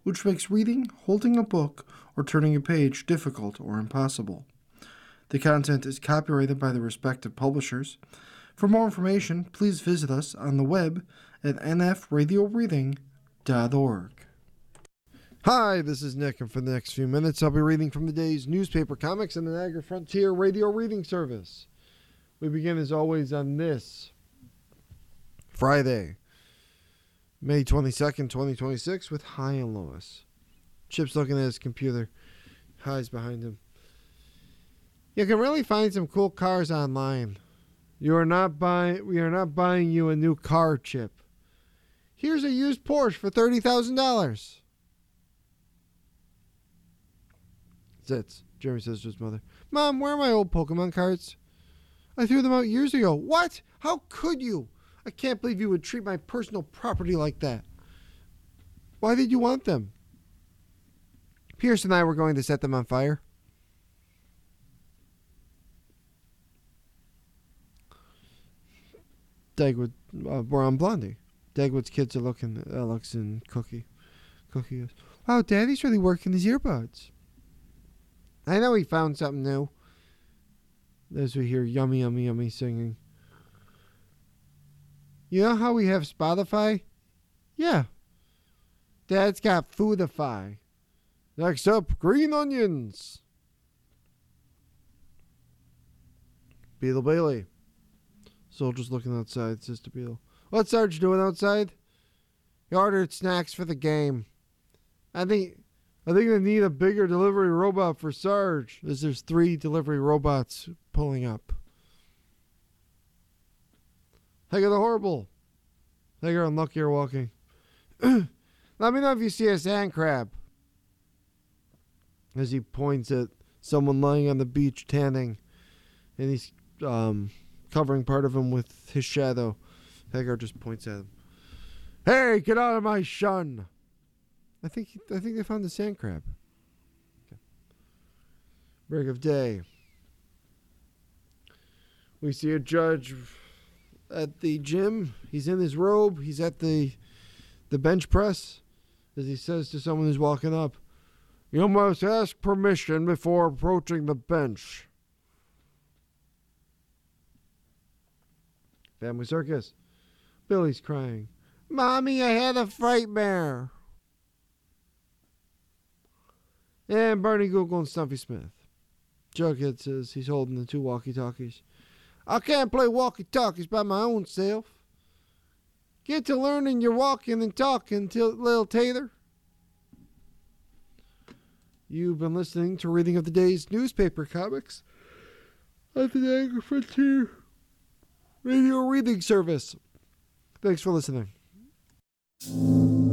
which makes reading, holding a book, or turning a page difficult or impossible. The content is copyrighted by the respective publishers. For more information, please visit us on the web at nfradioreading.org. Hi, this is Nick, and for the next few minutes, I'll be reading from the day's newspaper comics in the Niagara Frontier Radio Reading Service. We begin, as always, on this Friday, May 22nd, 2026, with High and Lois. Chip's looking at his computer. High's behind him. You can really find some cool cars online. We are not buying you a new car, Chip. Here's a used Porsche for $30,000. Zitz, Jeremy says to his mother. Mom, where are my old Pokemon cards? I threw them out years ago. What? How could you? I can't believe you would treat my personal property like that. Why did you want them? Pierce and I were going to set them on fire. Dagwood, we're on Blondie. Dagwood's kids are looking at Alex and Cookie. Cookie goes, wow, Daddy's really working his earbuds. I know he found something new. As we hear yummy, yummy, yummy singing. You know how we have Spotify? Yeah. Dad's got Foodify. Next up, green onions. Beetle Bailey. Soldier's looking outside, says to Beetle. What's Sarge doing outside? He ordered snacks for the game. I think they need a bigger delivery robot for Sarge, as there's 3 delivery robots pulling up. Hagar the Horrible. Hagar and Lucky are walking. Let me know if you see a sand crab. As he points at someone lying on the beach tanning. And he's covering part of him with his shadow. Hagar just points at him. Hey, get out of my shun! I think they found the sand crab. Okay. Break of day. We see a judge at the gym. He's in his robe. He's at the bench press. As he says to someone who's walking up, you must ask permission before approaching the bench. Family circus. Billy's crying. Mommy, I had a frightmare. And Barney Google and Stumpy Smith. Jughead says he's holding the 2 walkie-talkies. I can't play walkie-talkies by my own self. Get to learning your walking and talking, little tater. You've been listening to reading of the day's newspaper comics on the Niagara Frontier Radio Reading Service. Thanks for listening.